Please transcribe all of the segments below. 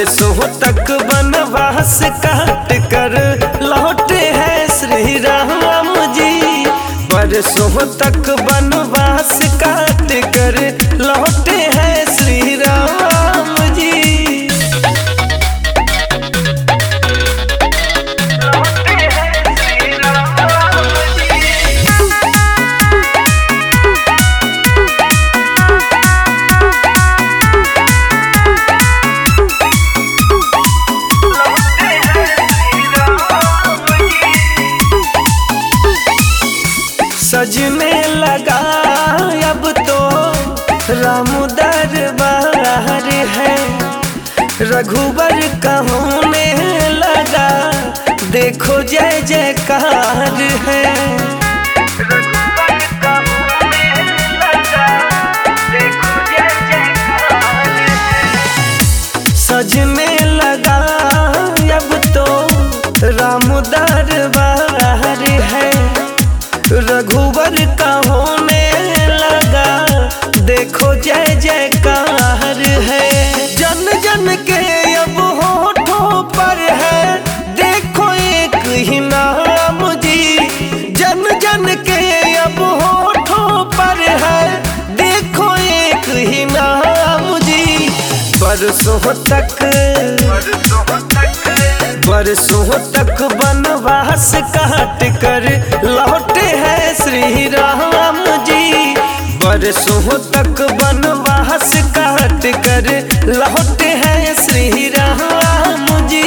बरसों तक वनवास काट कर लौटे हैं श्री राम जी। बरसों तक वनवास काट कर लौटे हैं श्री राम जी। सजने लगा अब तो राम दरबार है, रघुबर का होने लगा देखो जय जयकार है। रघुबर का होने लगा देखो जय जयकार है। सजने लगा अब तो राम दरबार है, रघुवर का होने लगा देखो जय जयकार है। जन जन के अब होठों पर है देखो एक ही नाम जी। जन जन के अब होठों पर है देखो एक ही नाम जी। बरसों तक वनवास काट कर लौटे हैं श्री राम जी। बरसों तक वनवास काट कर लौटे हैं श्री राम जी।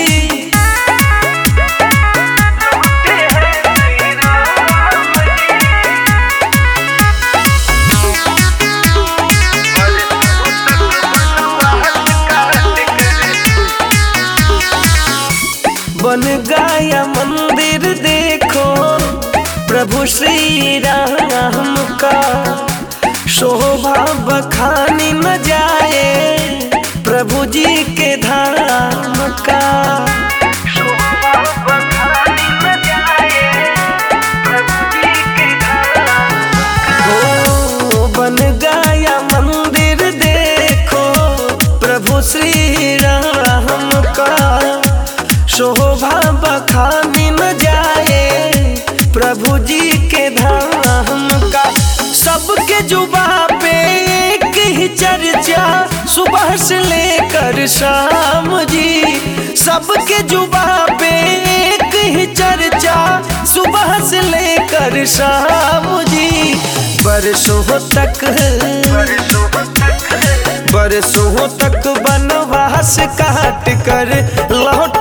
बन गया मंदिर देखो प्रभु श्री राम का, शोभा बखानी न जाए प्रभु जी के धाम का। शोभा बखानी न जाए प्रभु जी के धाम का। बन गया मंदिर देखो प्रभु श्री राम का, शोभा बखानी न जाए प्रभु जी के धाम का। सबके जुबा पे एक ही चर्चा सुबह से लेकर शाम जी। सबके जुबा पे एक ही चर्चा सुबह से लेकर शाम जी। बरसों तक वनवास काट कर लौट